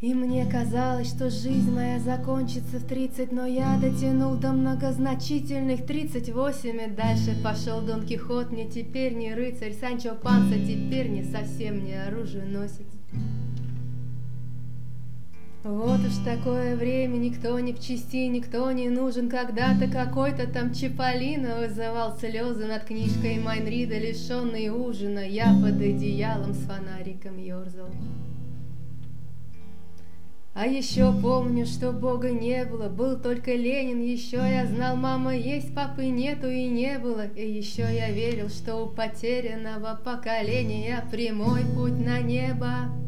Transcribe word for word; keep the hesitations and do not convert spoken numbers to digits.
И мне казалось, что жизнь моя закончится в тридцать, но я дотянул до многозначительных тридцать восемь, и дальше пошел Дон Кихот, мне теперь не рыцарь, Санчо Панса теперь не совсем не оруженосец. Вот уж такое время, никто не в чести, никто не нужен. Когда-то какой-то там Чиполлино вызывал слезы над книжкой Майнрида, лишенный ужина. Я под одеялом с фонариком ерзал. А еще помню, что Бога не было, был только Ленин. Еще я знал, мама есть, папы нету и не было. И еще я верил, что у потерянного поколения прямой путь на небо.